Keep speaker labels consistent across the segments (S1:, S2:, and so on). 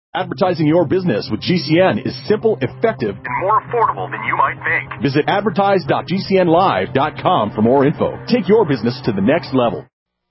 S1: Advertising your business with GCN is simple, effective,
S2: and more affordable than you might think.
S1: Visit advertise.gcnlive.com for more info. Take your business to the next level.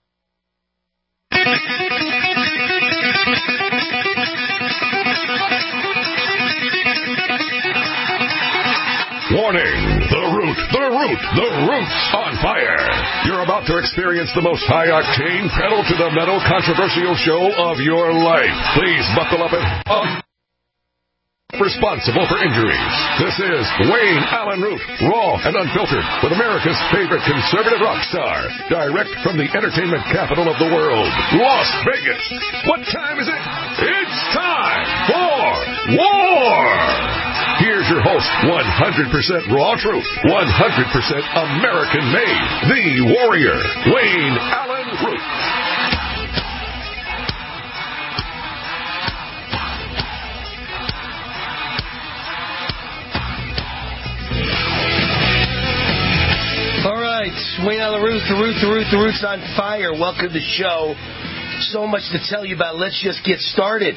S3: Warning! The Root's on fire! You're about to experience the most high-octane, pedal-to-the-metal controversial show of your life. Please buckle up and... responsible for injuries. This is Wayne Allen Root, raw and unfiltered, with America's favorite conservative rock star, direct from the entertainment capital of the world, Las Vegas. What time is it? It's time for war! Here's your host, 100% raw truth, 100% American-made, the warrior, Wayne Allen Root.
S4: Wayne Allen Root, the Root's on fire. Welcome to the show. So much to tell you about. Let's just get started.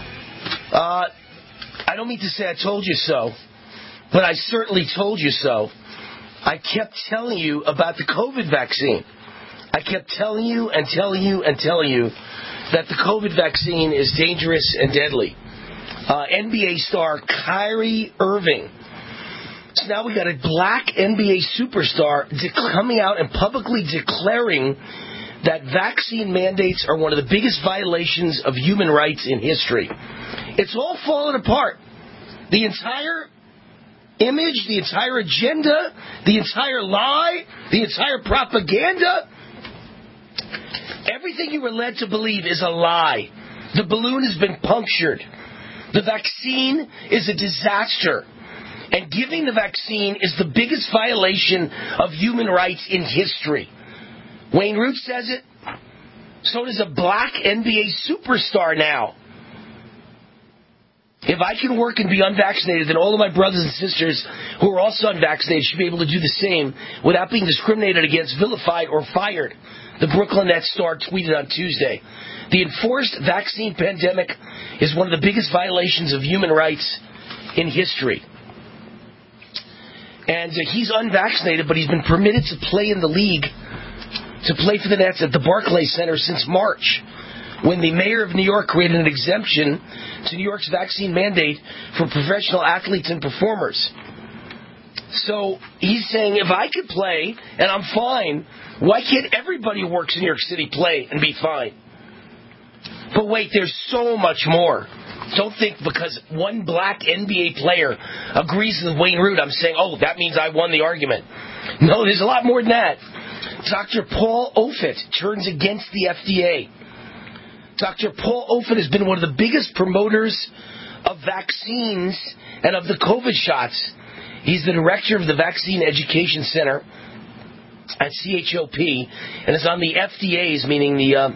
S4: I don't mean to say I told you so, but I certainly told you so. I kept telling you about the COVID vaccine. I kept telling you that the COVID vaccine is dangerous and deadly. NBA star Kyrie Irving. So now we got a black NBA superstar coming out and publicly declaring that vaccine mandates are one of the biggest violations of human rights in history. It's all falling apart. The entire image, the entire agenda, the entire lie, the entire propaganda, everything you were led to believe is a lie. The balloon has been punctured. The vaccine is a disaster. And giving the vaccine is the biggest violation of human rights in history. Wayne Root says it. So does a black NBA superstar now. If I can work and be unvaccinated, then all of my brothers and sisters who are also unvaccinated should be able to do the same without being discriminated against, vilified, or fired. The Brooklyn Nets star tweeted on Tuesday. The enforced vaccine pandemic is one of the biggest violations of human rights in history. And he's unvaccinated, but he's been permitted to play in the league, to play for the Nets at the Barclays Center since March, when the mayor of New York created an exemption to New York's vaccine mandate for professional athletes and performers. So he's saying, if I could play and I'm fine, why can't everybody who works in New York City play and be fine? But wait, there's so much more. Don't think because one black NBA player agrees with Wayne Root, I'm saying, oh, that means I won the argument. No, there's a lot more than that. Dr. Paul Offit turns against the FDA. Dr. Paul Offit has been one of the biggest promoters of vaccines and of the COVID shots. He's the director of the Vaccine Education Center at CHOP and is on the FDA's, meaning the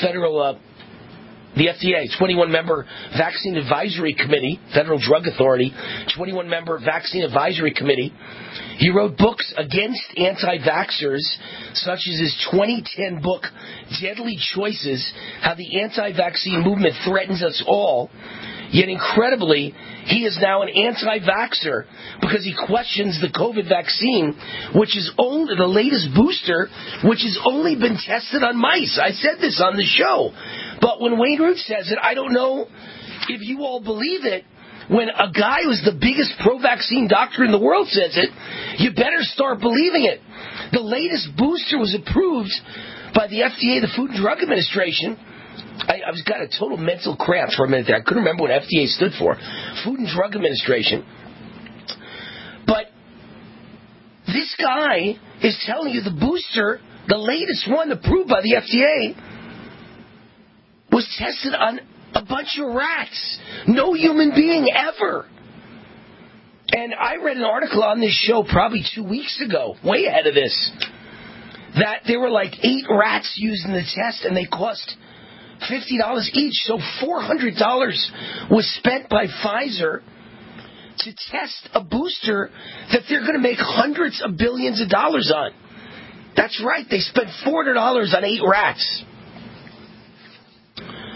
S4: the FDA, 21-member Vaccine Advisory Committee, Federal Drug Authority, 21-member Vaccine Advisory Committee. He wrote books against anti-vaxxers, such as his 2010 book, Deadly Choices, How the Anti-Vaccine Movement Threatens Us All. Yet, incredibly, he is now an anti-vaxxer because he questions the COVID vaccine, which is only the latest booster, which has only been tested on mice. I said this on the show. But when Wayne Root says it, I don't know if you all believe it. When a guy who's the biggest pro-vaccine doctor in the world says it, you better start believing it. The latest booster was approved by the FDA, the Food and Drug Administration. I was got a total mental cramp for a minute there. I couldn't remember what FDA stood for. Food and Drug Administration. But this guy is telling you the booster, the latest one approved by the FDA, was tested on a bunch of rats. No human being ever. And I read an article on this show probably 2 weeks ago, way ahead of this, that there were like 8 rats used in the test and they cost $50 each. So $400 was spent by Pfizer to test a booster that they're going to make hundreds of billions of dollars on. That's right. They spent $400 on 8 rats.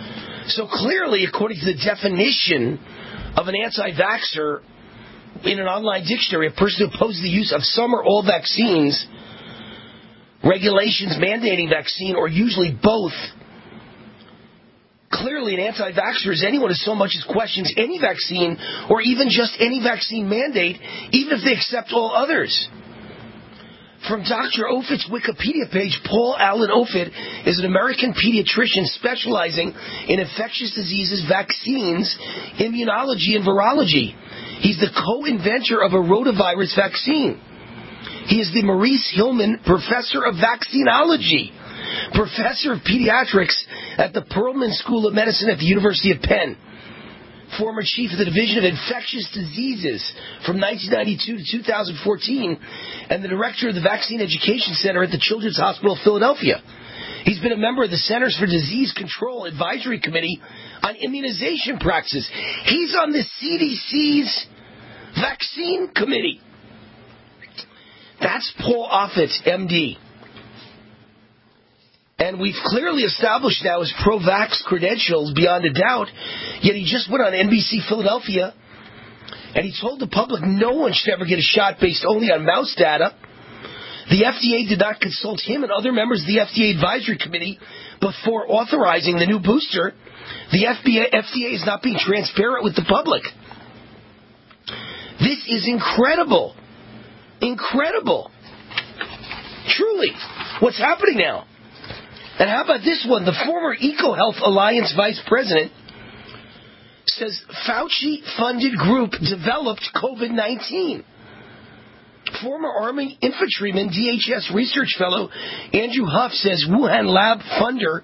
S4: So clearly, according to the definition of an anti-vaxxer in an online dictionary, a person who opposes the use of some or all vaccines, regulations mandating vaccine, or usually both. Clearly, an anti-vaxxer is anyone who so much as questions any vaccine or even just any vaccine mandate, even if they accept all others. From Dr. Offit's Wikipedia page, Paul Allen Offit is an American pediatrician specializing in infectious diseases, vaccines, immunology, and virology. He's the co-inventor of a rotavirus vaccine. He is the Maurice Hillman Professor of Vaccinology, Professor of Pediatrics at the Perelman School of Medicine at the University of Penn, former Chief of the Division of Infectious Diseases from 1992 to 2014, and the Director of the Vaccine Education Center at the Children's Hospital of Philadelphia. He's been a member of the Centers for Disease Control Advisory Committee on Immunization Practices. He's on the CDC's Vaccine Committee. That's Paul Offit, MD. And we've clearly established now his pro-vax credentials beyond a doubt, yet he just went on NBC Philadelphia and he told the public no one should ever get a shot based only on mouse data. The FDA did not consult him and other members of the FDA Advisory Committee before authorizing the new booster. The FDA is not being transparent with the public. This is incredible. Incredible. Truly. What's happening now? And how about this one? The former EcoHealth Alliance vice president says Fauci-funded group developed COVID-19. Former Army infantryman, DHS research fellow Andrew Huff says Wuhan lab funder.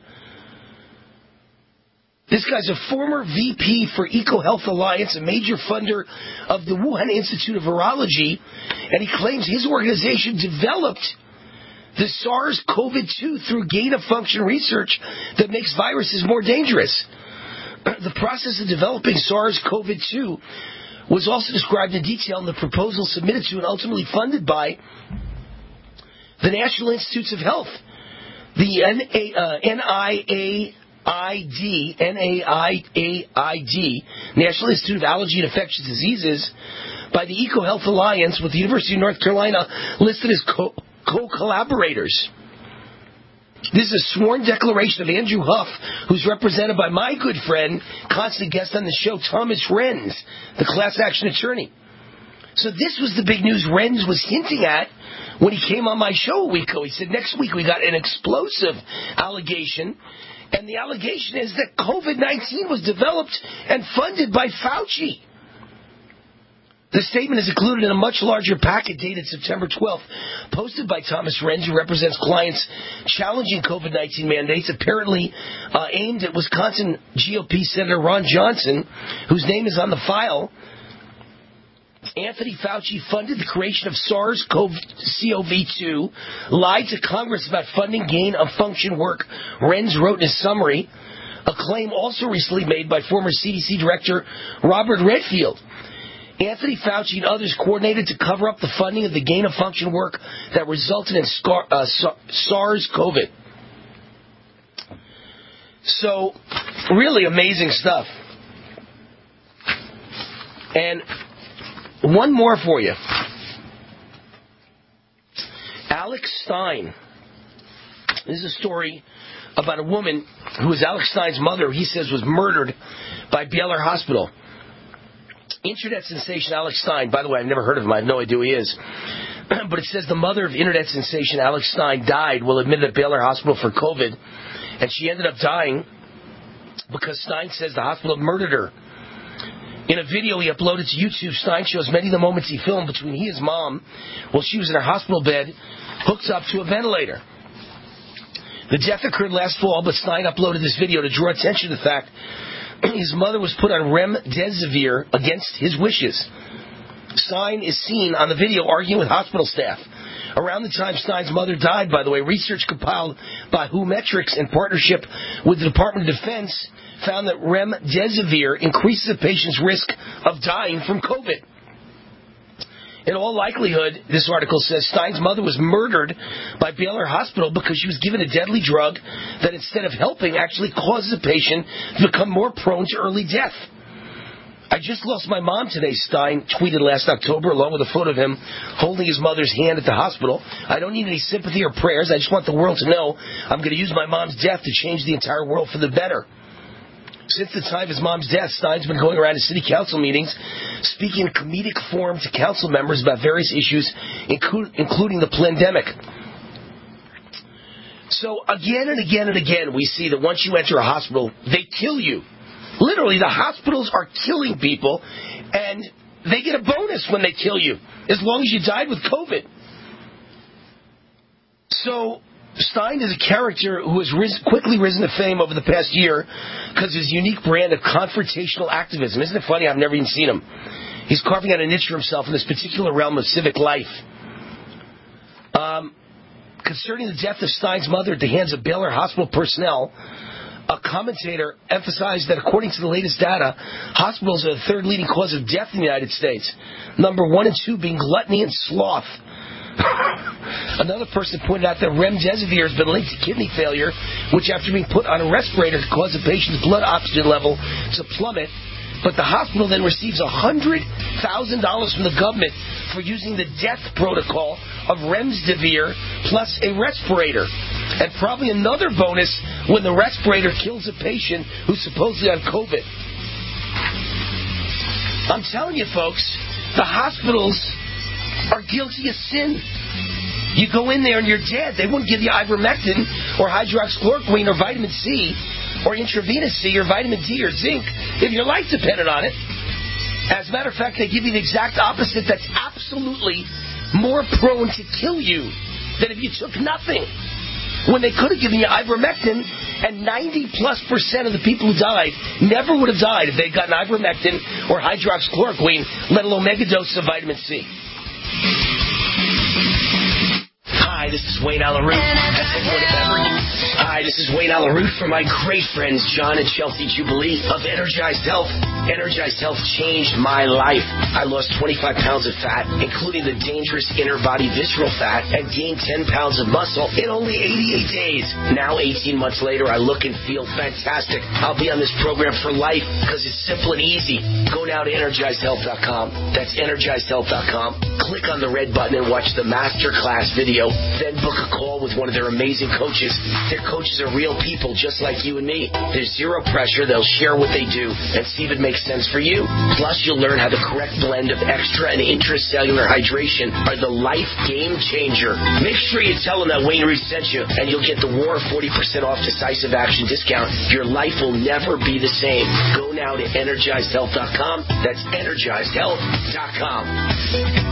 S4: This guy's a former VP for EcoHealth Alliance, a major funder of the Wuhan Institute of Virology, and he claims his organization developed the SARS-CoV-2 through gain-of-function research that makes viruses more dangerous. The process of developing SARS-CoV-2 was also described in detail in the proposal submitted to and ultimately funded by the National Institutes of Health, the NIAID, National Institute of Allergy and Infectious Diseases, by the EcoHealth Alliance, with the University of North Carolina listed as co-collaborators. This is a sworn declaration of Andrew Huff, who's represented by my good friend, constant guest on the show, Thomas Renz, the class action attorney. So this was the big news Renz was hinting at when he came on my show a week ago. He said, next week we got an explosive allegation, and the allegation is that COVID-19 was developed and funded by Fauci. The statement is included in a much larger packet dated September 12th, posted by Thomas Renz, who represents clients challenging COVID-19 mandates, apparently aimed at Wisconsin GOP Senator Ron Johnson, whose name is on the file. Anthony Fauci funded the creation of SARS-CoV-2, lied to Congress about funding gain-of-function work, Renz wrote in his summary, a claim also recently made by former CDC Director Robert Redfield. Anthony Fauci and others coordinated to cover up the funding of the gain-of-function work that resulted in SARS-CoV. So, really amazing stuff. And one more for you. Alex Stein. This is a story about a woman who was Alex Stein's mother, he says was murdered by Baylor Hospital. Internet sensation Alex Stein, by the way, I've never heard of him, I have no idea who he is, but it says the mother of internet sensation Alex Stein died while admitted at Baylor Hospital for COVID, and she ended up dying because Stein says the hospital murdered her. In a video he uploaded to YouTube, Stein shows many of the moments he filmed between he and his mom while she was in her hospital bed, hooked up to a ventilator. The death occurred last fall, but Stein uploaded this video to draw attention to the fact his mother was put on remdesivir against his wishes. Stein is seen on the video arguing with hospital staff. Around the time Stein's mother died, by the way, research compiled by Whometrics in partnership with the Department of Defense found that remdesivir increases a patient's risk of dying from COVID. In all likelihood, this article says, Stein's mother was murdered by Baylor Hospital because she was given a deadly drug that instead of helping actually causes a patient to become more prone to early death. I just lost my mom today, Stein tweeted last October, along with a photo of him holding his mother's hand at the hospital. I don't need any sympathy or prayers. I just want the world to know I'm going to use my mom's death to change the entire world for the better. Since the time of his mom's death, Stein's been going around to city council meetings, speaking in comedic form to council members about various issues, including the pandemic. So again and again and again, we see that once you enter a hospital, they kill you. Literally, the hospitals are killing people, and they get a bonus when they kill you, as long as you died with COVID. So Stein is a character who has quickly risen to fame over the past year because of his unique brand of confrontational activism. Isn't it funny? I've never even seen him. He's carving out a niche for himself in this particular realm of civic life. Concerning the death of Stein's mother at the hands of Baylor Hospital personnel, a commentator emphasized that according to the latest data, hospitals are the third leading cause of death in the United States. Number 1 and 2 being gluttony and sloth. Another person pointed out that remdesivir has been linked to kidney failure, which after being put on a respirator could cause the patient's blood oxygen level to plummet. But the hospital then receives $100,000 from the government for using the death protocol of remdesivir plus a respirator. And probably another bonus when the respirator kills a patient who's supposedly on COVID. I'm telling you, folks, the hospitals are guilty of sin. You go in there and you're dead. They wouldn't give you ivermectin or hydroxychloroquine or vitamin C or intravenous C or vitamin D or zinc if your life depended on it. As a matter of fact, they give you the exact opposite that's absolutely more prone to kill you than if you took nothing. When they could have given you ivermectin, and 90+% of the people who died never would have died if they'd gotten ivermectin or hydroxychloroquine, let alone mega doses of vitamin C. Hi, this is Wayne Allyn Root. Hi, this is Wayne Allyn Root from my great friends John and Chelsea Jubilee of Energized Health. Energized Health changed my life. I lost 25 pounds of fat, including the dangerous inner body visceral fat, and gained 10 pounds of muscle in only 88 days. Now, 18 months later, I look and feel fantastic. I'll be on this program for life because it's simple and easy. Go now to EnergizedHealth.com. That's EnergizedHealth.com. Click on the red button and watch the masterclass video. Then book a call with one of their amazing coaches. Their coaches are real people just like you and me. There's zero pressure. They'll share what they do and see if it makes sense for you. Plus, you'll learn how the correct blend of extra and intracellular hydration are the life game changer. Make sure you tell them that Wayne Root sent you, and you'll get the War 40% off decisive action discount. Your life will never be the same. Go now to EnergizedHealth.com. That's EnergizedHealth.com.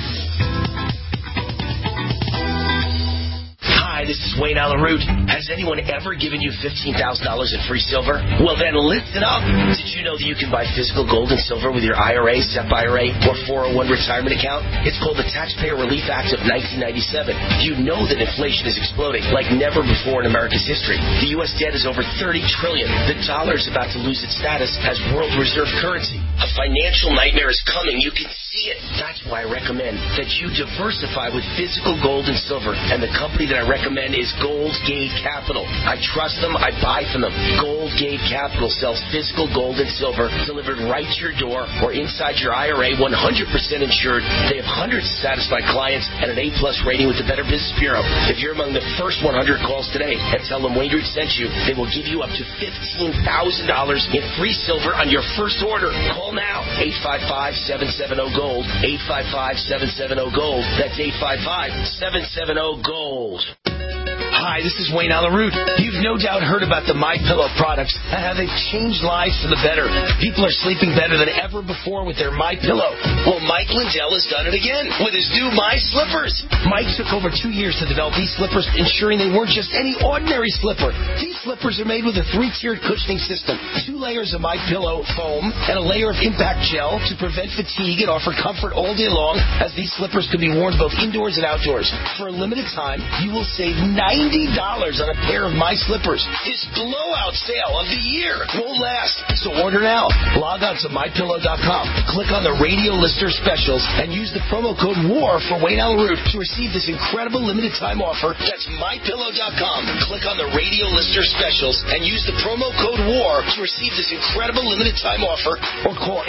S4: Hi, this is Wayne Allyn Root. Has anyone ever given you $15,000 in free silver? Well, then listen up. Did you know that you can buy physical gold and silver with your IRA, SEP IRA, or 401 retirement account? It's called the Taxpayer Relief Act of 1997. You know that inflation is exploding like never before in America's history. The U.S. debt is over $30 trillion. The dollar is about to lose its status as world reserve currency. A financial nightmare is coming. You can see it. That's why I recommend that you diversify with physical gold and silver. And the company that I recommend is Gold Gate Capital. I trust them. I buy from them. Gold Gate Capital sells physical gold and silver delivered right to your door or inside your IRA, 100% insured. They have hundreds of satisfied clients and an A+ rating with the Better Business Bureau. If you're among the first 100 calls today and tell them Wayne Root sent you, they will give you up to $15,000 in free silver on your first order. Call now. 855-770-GOLD. 855-770-GOLD. That's 855-770-GOLD. Hi, this is Wayne Allyn Root. You've no doubt heard about the MyPillow products and how they've changed lives for the better. People are sleeping better than ever before with their MyPillow. Well, Mike Lindell has done it again with his new My Slippers. Mike took over 2 years to develop these slippers, ensuring they weren't just any ordinary slipper. These slippers are made with a 3-tiered cushioning system, 2 layers of MyPillow foam, and a layer of impact gel to prevent fatigue and offer comfort all day long, as these slippers can be worn both indoors and outdoors. For a limited time, you will save 90% on a pair of my slippers. This blowout sale of the year won't last. So order now. Log on to MyPillow.com. Click on the radio lister specials and use the promo code WAR for Wayne Allen Root to receive this incredible limited time offer. That's MyPillow.com. Click on the radio lister specials and use the promo code WAR to receive this incredible limited time offer, or call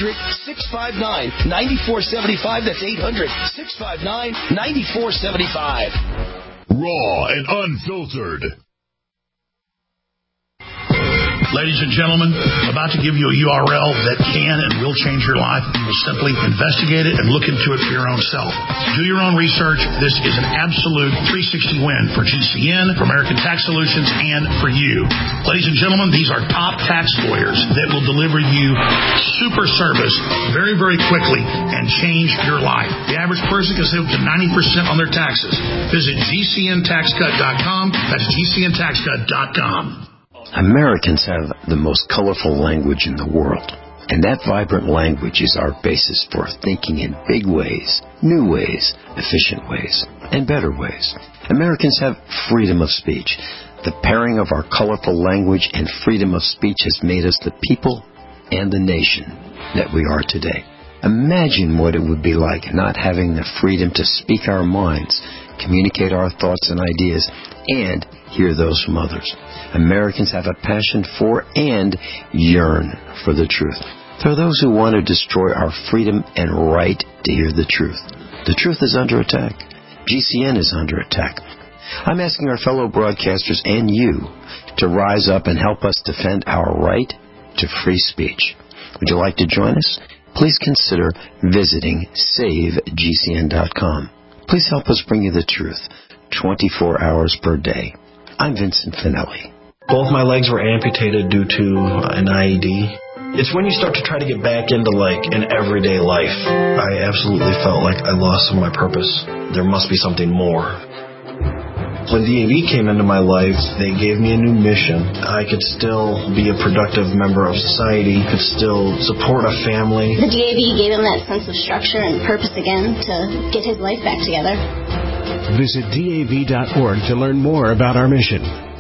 S4: 800-659-9475. That's 800-659-9475.
S3: Raw and unfiltered.
S5: Ladies and gentlemen, I'm about to give you a URL that can and will change your life. You will simply investigate it and look into it for your own self. Do your own research. This is an absolute 360 win for GCN, for American Tax Solutions, and for you. Ladies and gentlemen, these are top tax lawyers that will deliver you super service very, very quickly and change your life. The average person can save up to 90% on their taxes. Visit GCNTaxCut.com. That's GCNTaxCut.com.
S6: Americans have the most colorful language in the world, and that vibrant language is our basis for thinking in big ways, new ways, efficient ways, and better ways. Americans have freedom of speech. The pairing of our colorful language and freedom of speech has made us the people and the nation that we are today. Imagine what it would be like not having the freedom to speak our minds, communicate our thoughts and ideas, and hear those from others. Americans have a passion for and yearn for the truth. There are those who want to destroy our freedom and right to hear the truth. The truth is under attack. GCN is under attack. I'm asking our fellow broadcasters and you to rise up and help us defend our right to free speech. Would you like to join us? Please consider visiting SaveGCN.com. Please help us bring you the truth 24 hours per day. I'm Vincent Finelli.
S7: Both my legs were amputated due to an IED. It's when you start to try to get back into, an everyday life. I absolutely felt like I lost some of my purpose. There must be something more. When DAV came into my life, they gave me a new mission. I could still be a productive member of society, could still support a family.
S8: The DAV gave him that sense of structure and purpose again to get his life back together.
S9: Visit DAV.org to learn more about our mission.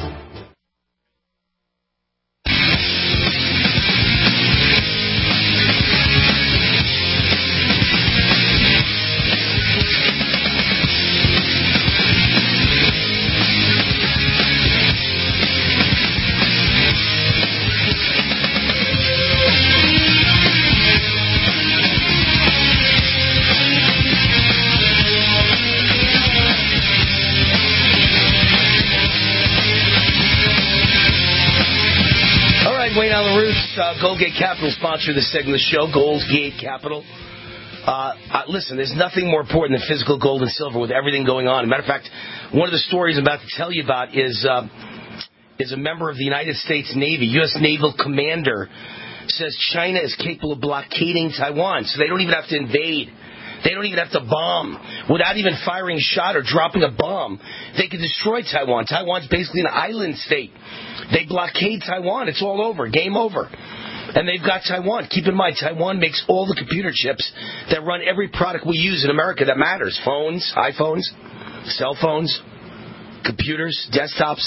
S4: Goldgate Capital sponsor this segment of the show, Goldgate Capital. Listen, there's nothing more important than physical gold and silver with everything going on. As a matter of fact, one of the stories I'm about to tell you about is a member of the United States Navy, U.S. Naval Commander, says China is capable of blockading Taiwan, so they don't even have to invade. They don't even have to bomb. Without even firing a shot or dropping a bomb, they can destroy Taiwan. Taiwan's basically an island state. They blockade Taiwan. It's all over. Game over. And they've got Taiwan. Keep in mind, Taiwan makes all the computer chips that run every product we use in America that matters. Phones, iPhones, cell phones, computers, desktops,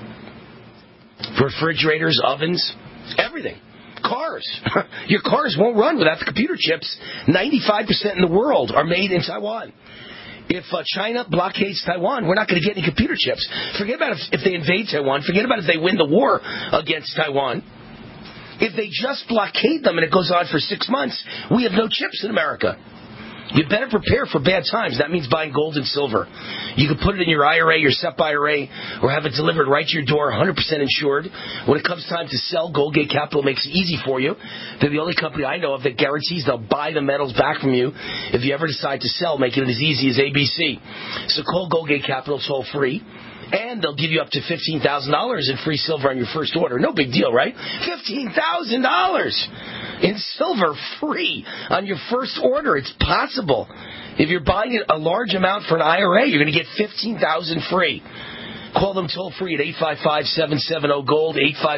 S4: refrigerators, ovens, everything. Cars. Your cars won't run without the computer chips. 95% in the world are made in Taiwan. If China blockades Taiwan, we're not going to get any computer chips. Forget about if they invade Taiwan. Forget about if they win the war against Taiwan. If they just blockade them and it goes on for 6 months, we have no chips in America. You better prepare for bad times. That means buying gold and silver. You can put it in your IRA, your SEP IRA, or have it delivered right to your door, 100% insured. When it comes time to sell, Goldgate Capital makes it easy for you. They're the only company I know of that guarantees they'll buy the metals back from you if you ever decide to sell, making it as easy as ABC. So call Goldgate Capital toll free. And they'll give you up to $15,000 in free silver on your first order. No big deal, right? $15,000 in silver free on your first order. It's possible. If you're buying a large amount for an IRA, you're going to get $15,000 free. Call them toll free at 855-770-GOLD,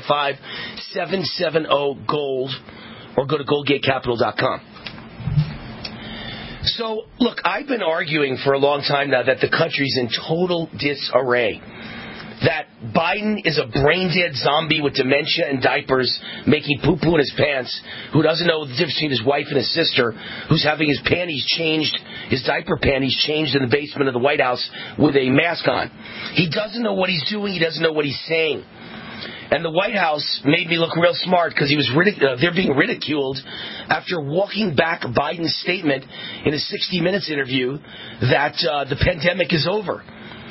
S4: 855-770-GOLD, or go to GoldgateCapital.com. So, look, I've been arguing for a long time now that the country's in total disarray. that Biden is a brain-dead zombie with dementia and diapers, making poo-poo in his pants, who doesn't know the difference between his wife and his sister, who's having his panties changed, his diaper panties changed in the basement of the White House with a mask on. He doesn't know what he's doing. He doesn't know what he's saying. And the White House made me look real smart because they're being ridiculed after walking back Biden's statement in a 60 Minutes interview that the pandemic is over.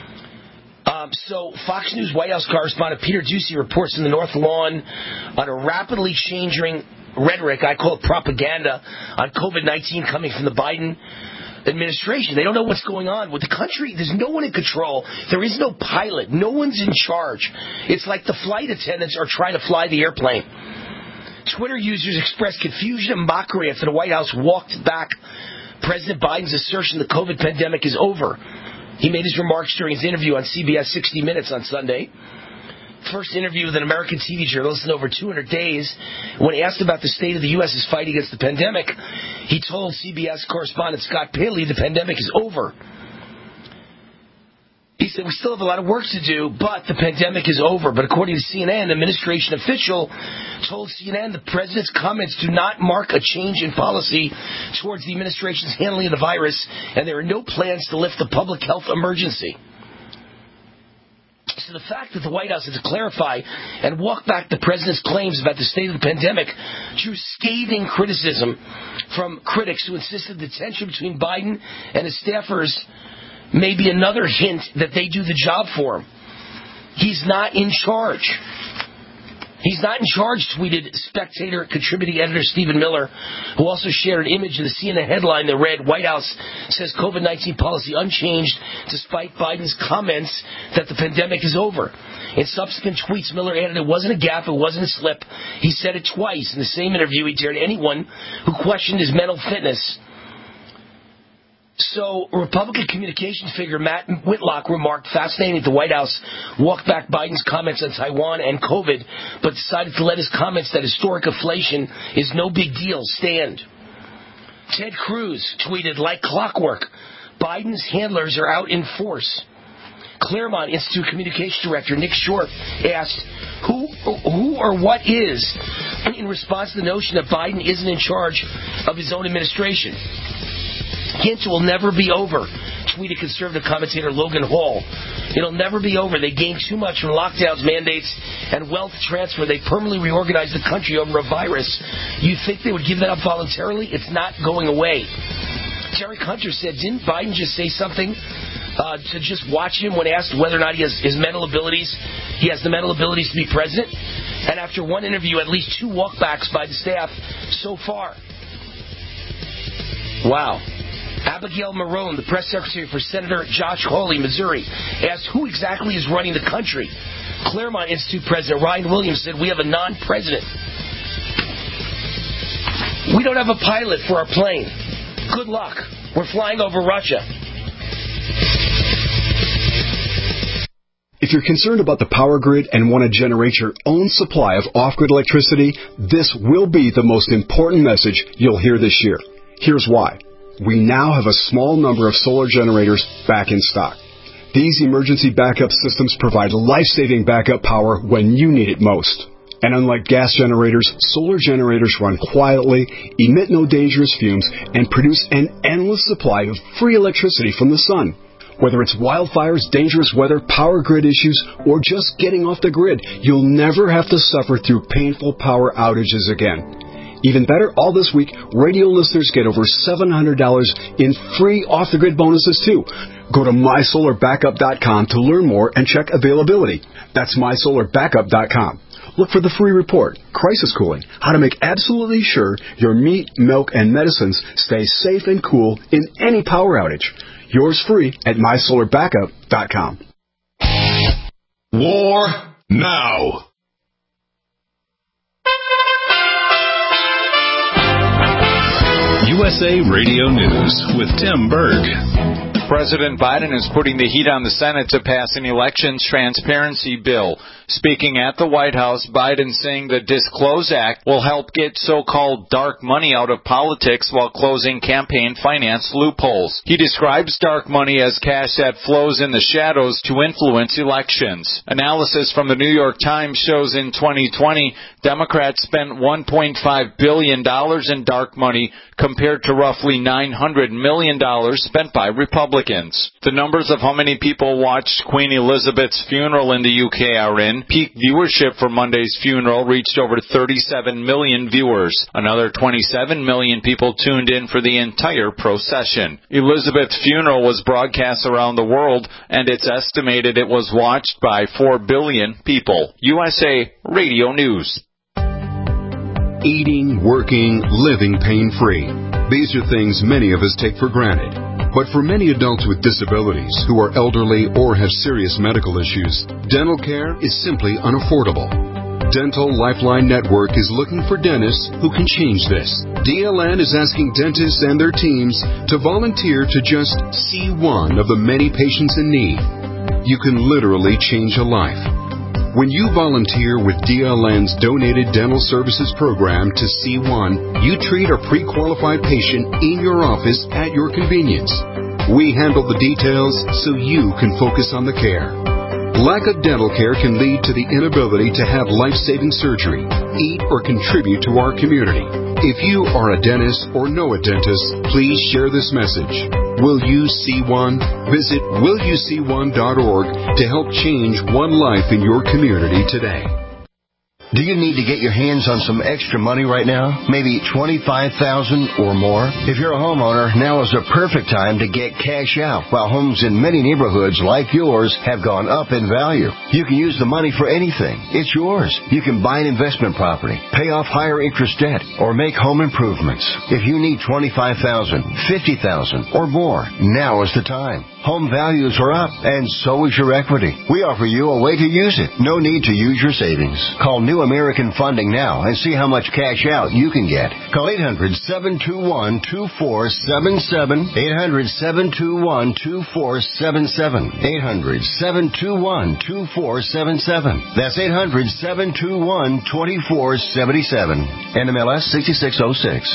S4: So Fox News White House correspondent Peter Doocy reports in the North Lawn on a rapidly changing rhetoric, I call it propaganda, on COVID-19 coming from the Biden administration. They don't know what's going on with the country. There's no one in control. There is no pilot. No one's in charge. It's like the flight attendants are trying to fly the airplane. Twitter users expressed confusion and mockery after the White House walked back President Biden's assertion the COVID pandemic is over. He made his remarks during his interview on CBS 60 Minutes on Sunday. First interview with an American TV journalist in over 200 days. When asked about the state of the U.S.'s fight against the pandemic, he told CBS correspondent Scott Paley the pandemic is over. He said, we still have a lot of work to do, but the pandemic is over. But according to CNN, an administration official told CNN the president's comments do not mark a change in policy towards the administration's handling of the virus, and there are no plans to lift the public health emergency. So the fact that the White House had to clarify and walk back the president's claims about the state of the pandemic drew scathing criticism from critics who insisted the tension between Biden and his staffers may be another hint that they do the job for him. He's not in charge. He's not in charge, tweeted Spectator contributing editor Stephen Miller, who also shared an image of the CNN headline that read, White House says COVID-19 policy unchanged despite Biden's comments that the pandemic is over. In subsequent tweets, Miller added it wasn't a gaffe, it wasn't a slip. He said it twice. In the same interview, he dared anyone who questioned his mental fitness. So, Republican communications figure Matt Whitlock remarked, fascinating that the White House walked back Biden's comments on Taiwan and COVID, but decided to let his comments that historic inflation is no big deal stand. Ted Cruz tweeted, like clockwork, Biden's handlers are out in force. Claremont Institute Communications Director Nick Short asked, who or what is, in response to the notion that Biden isn't in charge of his own administration. Hint will never be over, tweeted conservative commentator Logan Hall. It'll never be over. They gained too much from lockdowns, mandates, and wealth transfer. They permanently reorganized the country over a virus. You think they would give that up voluntarily? It's not going away. Derek Hunter said, didn't Biden just say something to just watch him when asked whether or not he has his mental abilities? He has the mental abilities to be president? And after one interview, at least 2 walkbacks by the staff so far. Wow. Abigail Marone, the press secretary for Senator Josh Hawley, Missouri, asked who exactly is running the country. Claremont Institute President Ryan Williams said, we have a non-president. We don't have a pilot for our plane. Good luck. We're flying over Russia.
S10: If you're concerned about the power grid and want to generate your own supply of off-grid electricity, this will be the most important message you'll hear this year. Here's why. We now have a small number of solar generators back in stock. These emergency backup systems provide life-saving backup power when you need it most. And unlike gas generators, solar generators run quietly, emit no dangerous fumes, and produce an endless supply of free electricity from the sun. Whether it's wildfires, dangerous weather, power grid issues, or just getting off the grid, you'll never have to suffer through painful power outages again. Even better, all this week, radio listeners get over $700 in free off-the-grid bonuses, too. Go to mysolarbackup.com to learn more and check availability. That's mysolarbackup.com. Look for the free report, Crisis Cooling, how to make absolutely sure your meat, milk, and medicines stay safe and cool in any power outage. Yours free at mysolarbackup.com.
S3: War now.
S11: USA Radio News with Tim Berg.
S12: President Biden is putting the heat on the Senate to pass an elections transparency bill. Speaking at the White House, Biden saying the Disclose Act will help get so-called dark money out of politics while closing campaign finance loopholes. He describes dark money as cash that flows in the shadows to influence elections. Analysis from the New York Times shows in 2020, Democrats spent $1.5 billion in dark money compared to roughly $900 million spent by Republicans. The numbers of how many people watched Queen Elizabeth's funeral in the UK are in. Peak viewership for Monday's funeral reached over 37 million viewers. Another 27 million people tuned in for the entire procession. Elizabeth's funeral was broadcast around the world, and it's estimated it was watched by 4 billion people. USA Radio News.
S13: Eating, working, living pain-free. These are things many of us take for granted. But for many adults with disabilities who are elderly or have serious medical issues, dental care is simply unaffordable. Dental Lifeline Network is looking for dentists who can change this. DLN is asking dentists and their teams to volunteer to just see one of the many patients in need. You can literally change a life. When you volunteer with DLN's Donated Dental Services Program to C1, you treat a pre-qualified patient in your office at your convenience. We handle the details so you can focus on the care. Lack of dental care can lead to the inability to have life-saving surgery, eat, or contribute to our community. If you are a dentist or know a dentist, please share this message. Will you see one? Visit willyouseeone.org to help change one life in your community today.
S14: Do you need to get your hands on some extra money right now? Maybe $25,000 or more? If you're a homeowner, now is the perfect time to get cash out while homes in many neighborhoods like yours have gone up in value. You can use the money for anything. It's yours. You can buy an investment property, pay off higher interest debt, or make home improvements. If you need $25,000, $50,000 or more, now is the time. Home values are up, and so is your equity. We offer you a way to use it. No need to use your savings. Call New American Funding now and see how much cash out you can get. Call 800-721-2477. 800-721-2477. 800-721-2477. That's 800-721-2477. NMLS 6606.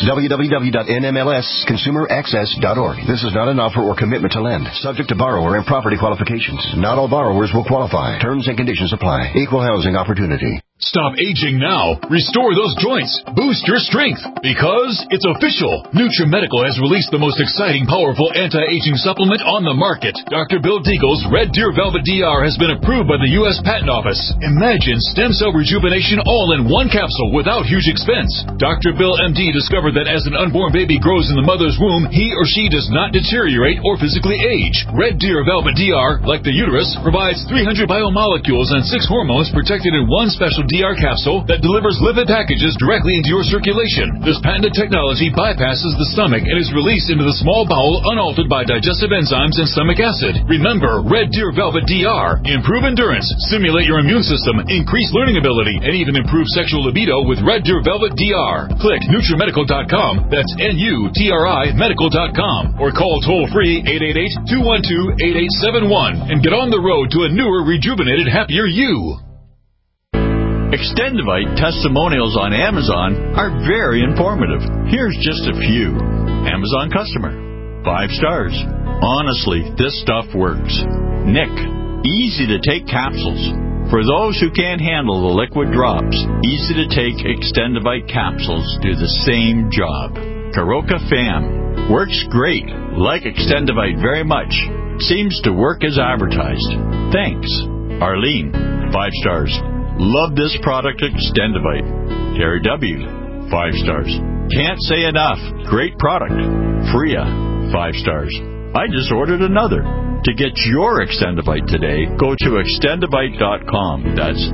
S14: www.nmlsconsumeraccess.org. This is not an offer or commitment to lend. Subject to borrower and property qualifications. Not all borrowers will qualify. Terms and conditions apply. Equal housing opportunity.
S15: Stop aging now. Restore those joints. Boost your strength. Because it's official. NutriMedical has released the most exciting, powerful anti-aging supplement on the market. Dr. Bill Deagle's Red Deer Velvet DR has been approved by the U.S. Patent Office. Imagine stem cell rejuvenation all in one capsule without huge expense. Dr. Bill MD discovered that as an unborn baby grows in the mother's womb, he or she does not deteriorate or physically age. Red Deer Velvet DR, like the uterus, provides 300 biomolecules and 6 hormones protected in one special DR capsule that delivers lipid packages directly into your circulation. This patented technology bypasses the stomach and is released into the small bowel unaltered by digestive enzymes and stomach acid. Remember, Red Deer Velvet DR. Improve endurance, stimulate your immune system, increase learning ability, and even improve sexual libido with Red Deer Velvet DR. Click NutriMedical.com. That's NUTRI Medical.com. Or call toll-free 888-212-8871 and get on the road to a newer, rejuvenated, happier you.
S16: Extendivite testimonials on Amazon are very informative. Here's just a few. Amazon customer. 5 stars. Honestly, this stuff works. Nick. Easy to take capsules. For those who can't handle the liquid drops, easy to take Extendivite capsules do the same job. Karoka Fam. Works great. Like Extendivite very much. Seems to work as advertised. Thanks. Arlene. 5 stars. Love this product, Extendivite. Terry W. 5 stars. Can't say enough. Great product. Freya. 5 stars. I just ordered another. To get your Extendivite today, go to Extendivite.com. That's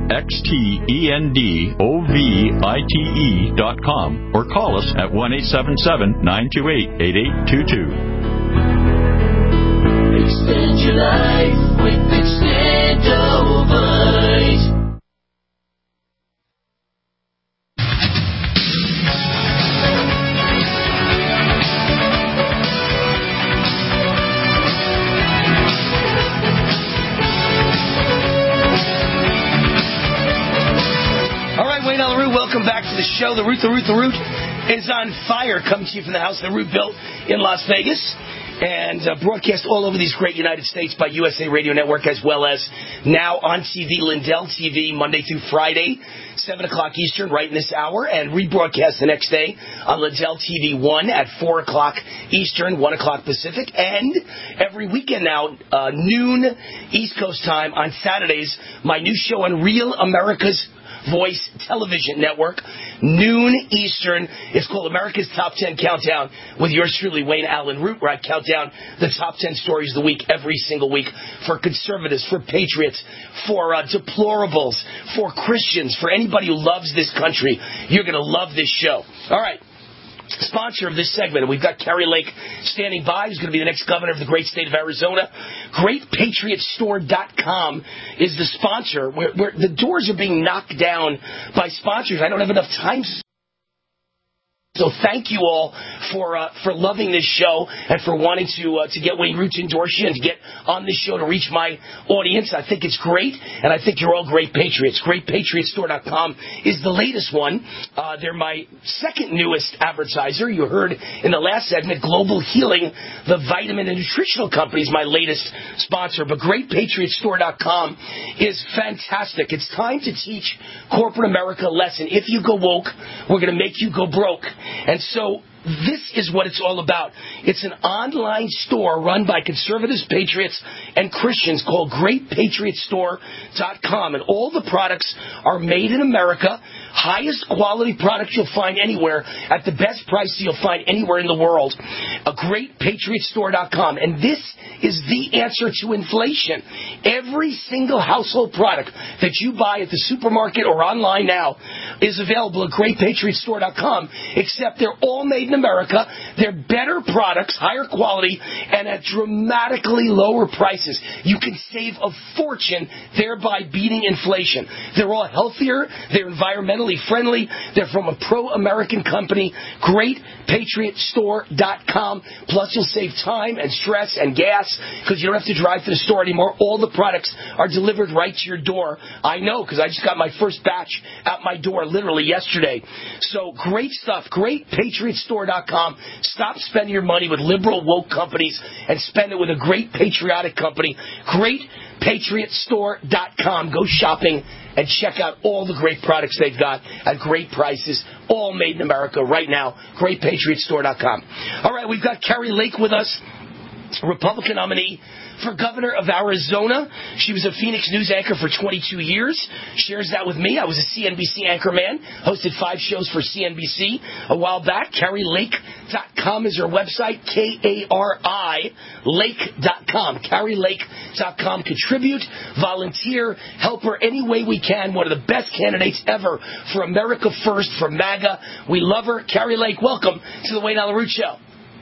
S16: XTENDOVITE.com or call us at 1-877-928-8822.
S17: Extend your life with Extendovite.
S4: the show. The Root is on fire, coming to you from the house the Root built in Las Vegas. And broadcast all over these great United States by USA Radio Network, as well as now on TV, Lindell TV, Monday through Friday, 7 o'clock Eastern, right in this hour, and rebroadcast the next day on Lindell TV 1 at 4 o'clock Eastern, 1 o'clock Pacific, and every weekend now, noon East Coast time on Saturdays, my new show on Real America's Voice Television Network, noon Eastern. It's called America's Top 10 Countdown with yours truly, Wayne Allen Root, where I count down the top 10 stories of the week every single week for conservatives, for patriots, for deplorables, for Christians, for anybody who loves this country. You're going to love this show. All right. Sponsor of this segment, we've got Kari Lake standing by, who's going to be the next governor of the great state of Arizona. GreatPatriotStore.com is the sponsor. Where the doors are being knocked down by sponsors. I don't have enough time. So thank you all for loving this show and for wanting to get Wayne Root to endorse you and to get on this show to reach my audience. I think it's great, and I think you're all great patriots. GreatPatriotStore.com is the latest one. They're my second newest advertiser. You heard in the last segment, Global Healing, the vitamin and nutritional company, is my latest sponsor. But GreatPatriotStore.com is fantastic. It's time to teach corporate America a lesson. If you go woke, we're going to make you go broke. And so this is what it's all about. It's an online store run by conservatives, patriots, and Christians called GreatPatriotStore.com. And all the products are made in America, highest quality products you'll find anywhere at the best price you'll find anywhere in the world. GreatPatriotStore.com. And this is the answer to inflation. Every single household product that you buy at the supermarket or online now is available at GreatPatriotStore.com, except they're all made in America. They're better products, higher quality, and at dramatically lower prices. You can save a fortune, thereby beating inflation. They're all healthier. They're environmentally friendly. They're from a pro-American company, GreatPatriotStore.com. Plus, you'll save time and stress and gas because you don't have to drive to the store anymore. All the products are delivered right to your door. I know because I just got my first batch out my door literally yesterday. So great stuff. GreatPatriotStore.com. Stop spending your money with liberal woke companies and spend it with a great patriotic company. GreatPatriotStore.com. Go shopping and check out all the great products they've got at great prices, all made in America right now. GreatPatriotStore.com. All right, we've got Kari Lake with us, Republican nominee for governor of Arizona. She was a Phoenix News anchor for 22 years. Shares that with me. I was a CNBC anchorman, hosted 5 shows for CNBC a while back. KariLake.com is her website, K-A-R-I Lake.com. KariLake.com. Contribute, volunteer, help her any way we can. One of the best candidates ever for America First, for MAGA. We love her. Kari Lake, welcome to the Wayne Allen Root Show.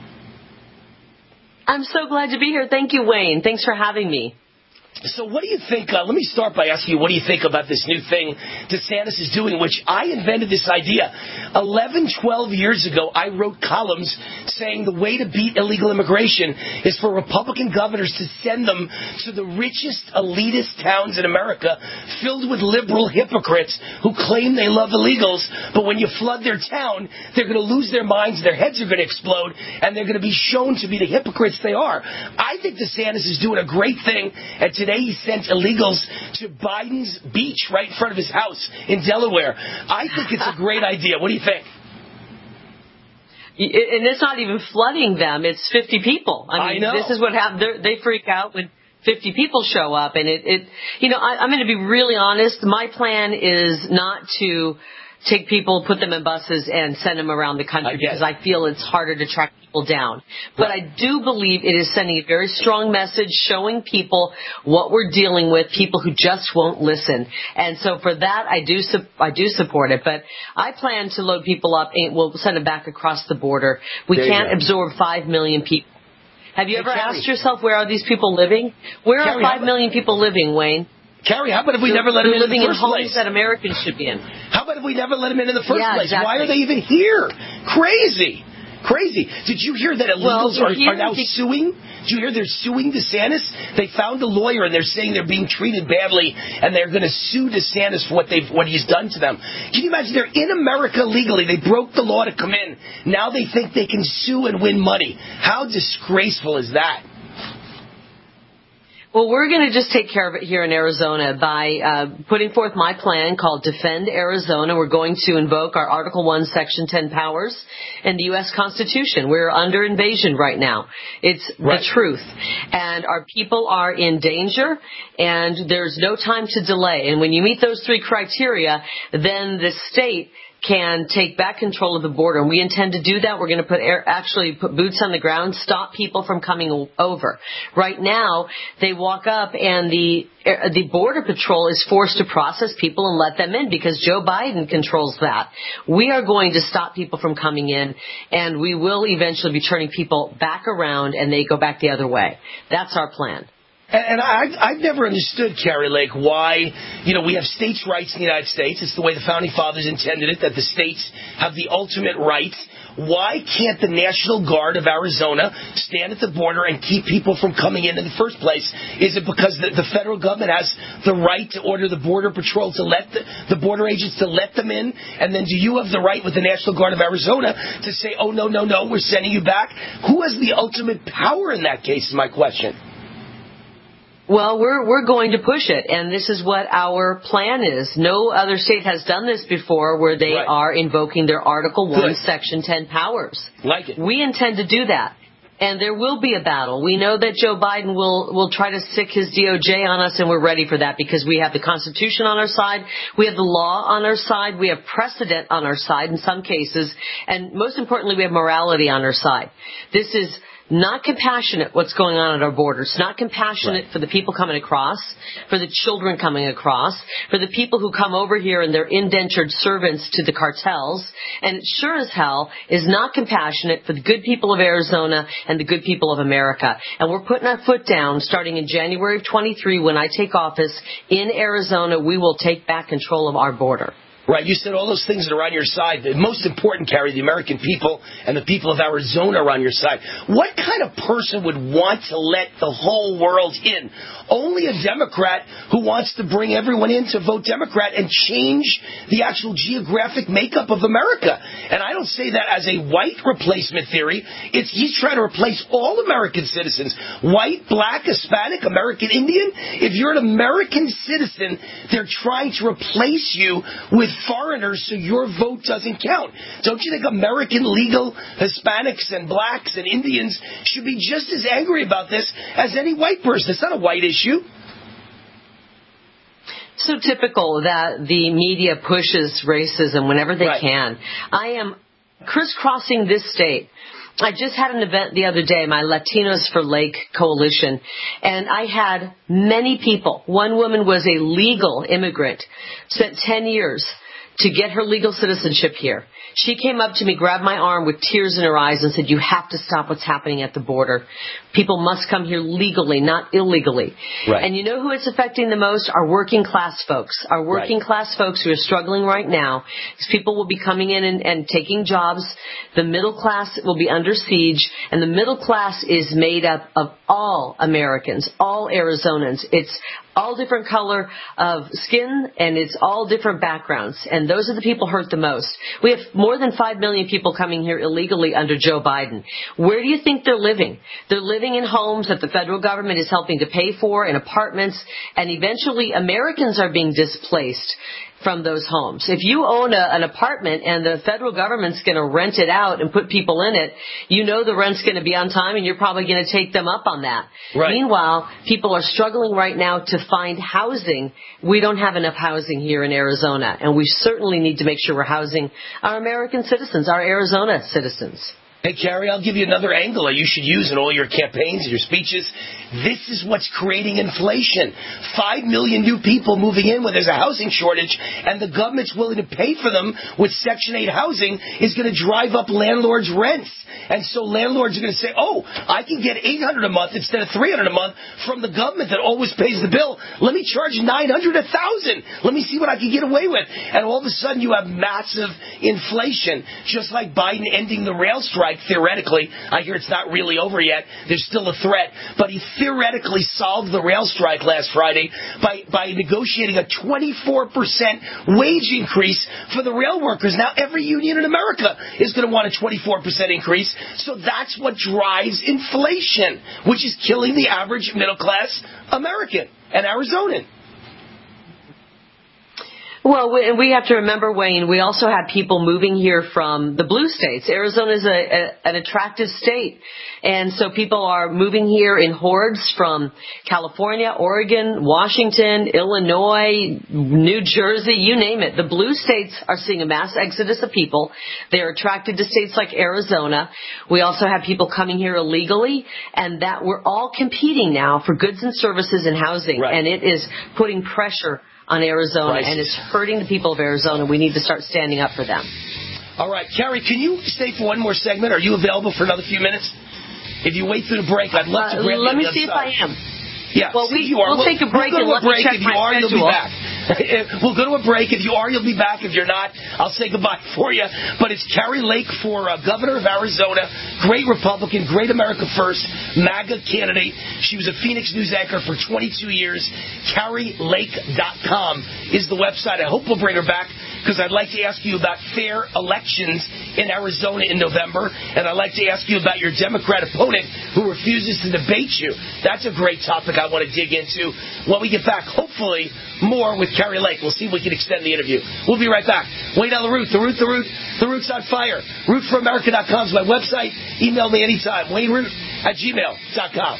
S18: I'm so glad to be here. Thank you, Wayne. Thanks for having me.
S4: So what do you think, let me start by asking you, what do you think about this new thing DeSantis is doing, which I invented this idea. 11, 12 years ago, I wrote columns saying the way to beat illegal immigration is for Republican governors to send them to the richest, elitist towns in America filled with liberal hypocrites who claim they love illegals, but when you flood their town, they're going to lose their minds, their heads are going to explode, and they're going to be shown to be the hypocrites they are. I think DeSantis is doing a great thing, and today he sent illegals to Biden's beach right in front of his house in Delaware. I think it's a great idea. What do you think?
S18: And it's not even flooding them. It's 50 people. I mean, this is what happens. They freak out when 50 people show up. And I'm going to be really honest. My plan is not to take people, put them in buses, and send them around the country because I feel it's harder to track people down. But I do believe it is sending a very strong message, showing people what we're dealing with, people who just won't listen. And so for that, I do support it. But I plan to load people up and we'll send them back across the border. We can't absorb 5 million people. Have you ever asked yourself, where are these people living? Where are 5 million people living, Wayne?
S4: Kari, how about if we never let them in the first place?
S18: Living in homes that Americans should be in.
S4: How about if we never let them in the first place?
S18: Exactly.
S4: Why are they even here? Crazy. Crazy. Did you hear that illegals are now suing? Did you hear they're suing DeSantis? They found a lawyer and they're saying they're being treated badly and they're going to sue DeSantis for what he's done to them. Can you imagine? They're in America legally. They broke the law to come in. Now they think they can sue and win money. How disgraceful is that?
S18: Well, we're going to just take care of it here in Arizona by putting forth my plan called Defend Arizona. We're going to invoke our Article 1, Section 10 powers in the U.S. Constitution. We're under invasion right now. It's the truth. And our people are in danger, and there's no time to delay. And when you meet those three criteria, then the state can take back control of the border. And we intend to do that. We're going to put boots on the ground, stop people from coming over. Right now, they walk up and the Border Patrol is forced to process people and let them in because Joe Biden controls that. We are going to stop people from coming in, and we will eventually be turning people back around and they go back the other way. That's our plan.
S4: And I've never understood, Carrie Lake, why, we have states' rights in the United States. It's the way the Founding Fathers intended it, that the states have the ultimate right. Why can't the National Guard of Arizona stand at the border and keep people from coming in the first place? Is it because the federal government has the right to order the Border Patrol to let the border agents to let them in? And then do you have the right with the National Guard of Arizona to say, oh, no, we're sending you back? Who has the ultimate power in that case is my question.
S18: Well, we're going to push it, and this is what our plan is. No other state has done this before where they are invoking their Article 1, Section 10 powers.
S4: Like it.
S18: We intend to do that, and there will be a battle. We know that Joe Biden will try to stick his DOJ on us, and we're ready for that because we have the Constitution on our side, we have the law on our side, we have precedent on our side in some cases, and most importantly, we have morality on our side. This is not compassionate what's going on at our borders. Not compassionate for the people coming across, for the children coming across, for the people who come over here and they're indentured servants to the cartels. And it sure as hell is not compassionate for the good people of Arizona and the good people of America. And we're putting our foot down starting in January of 23 when I take office in Arizona. We will take back control of our border.
S4: Right, you said all those things that are on your side. The most important, Carrie, the American people and the people of Arizona are on your side. What kind of person would want to let the whole world in? Only a Democrat who wants to bring everyone in to vote Democrat and change the actual geographic makeup of America. And I don't say that as a white replacement theory. He's trying to replace all American citizens. White, black, Hispanic, American Indian. If you're an American citizen, they're trying to replace you with foreigners so your vote doesn't count. Don't you think American legal Hispanics and blacks and Indians should be just as angry about this as any white person? It's not a white issue.
S18: So typical that the media pushes racism whenever they can. I am crisscrossing this state. I just had an event the other day, my Latinos for Lake Coalition, and I had many people. One woman was a legal immigrant, spent 10 years to get her legal citizenship here. She came up to me, grabbed my arm with tears in her eyes and said, you have to stop what's happening at the border. People must come here legally, not illegally. Right. And you know who it's affecting the most? Our working class folks. Our working class folks who are struggling right now. These people will be coming in and taking jobs. The middle class will be under siege. And the middle class is made up of all Americans, all Arizonans. It's all different color of skin, and it's all different backgrounds. And those are the people hurt the most. We have more than 5 million people coming here illegally under Joe Biden. Where do you think they're living? They're living in homes that the federal government is helping to pay for, in apartments, and eventually Americans are being displaced from those homes. If you own an apartment and the federal government's going to rent it out and put people in it, you know the rent's going to be on time and you're probably going to take them up on that. Right. Meanwhile, people are struggling right now to find housing. We don't have enough housing here in Arizona, and we certainly need to make sure we're housing our American citizens, our Arizona citizens.
S4: Hey, Carrie, I'll give you another angle that you should use in all your campaigns and your speeches. This is what's creating inflation. 5 million new people moving in when there's a housing shortage, and the government's willing to pay for them with Section 8 housing is going to drive up landlords' rents. And so landlords are going to say, oh, I can get $800 a month instead of $300 a month from the government that always pays the bill. Let me charge $900, $1,000. Let me see what I can get away with. And all of a sudden you have massive inflation, just like Biden ending the rail strike strike, theoretically. I hear it's not really over yet. There's still a threat. But he theoretically solved the rail strike last Friday by negotiating a 24% wage increase for the rail workers. Now, every union in America is going to want a 24% increase. So that's what drives inflation, which is killing the average middle-class American and Arizonan.
S18: Well, we have to remember, Wayne, we also have people moving here from the blue states. Arizona is an attractive state. And so people are moving here in hordes from California, Oregon, Washington, Illinois, New Jersey, you name it. The blue states are seeing a mass exodus of people. They're attracted to states like Arizona. We also have people coming here illegally, and that we're all competing now for goods and services and housing. Right. And it is putting pressure on Arizona, and it's hurting the people of Arizona. We need to start standing up for them.
S4: All right, Carrie, can you stay for one more segment? Are you available for another few minutes? If you wait through the break, I'd love to grab you.
S18: Let me see if I am.
S4: Yeah,
S18: well, we'll take a break and let me check my schedule.
S4: You'll be back. We'll go to a break. If you are, you'll be back. If you're not, I'll say goodbye for you. But it's Carrie Lake for governor of Arizona. Great Republican, great America First, MAGA candidate. She was a Phoenix News anchor for 22 years. CarrieLake.com is the website. I hope we'll bring her back, because I'd like to ask you about fair elections in Arizona in November, and I'd like to ask you about your Democrat opponent who refuses to debate you. That's a great topic I want to dig into when we get back. Hopefully, more with Carrie Lake. We'll see if we can extend the interview. We'll be right back. Wayne Allen Root, The Root's on fire. RootForAmerica.com is my website. Email me anytime. WayneRoot@gmail.com.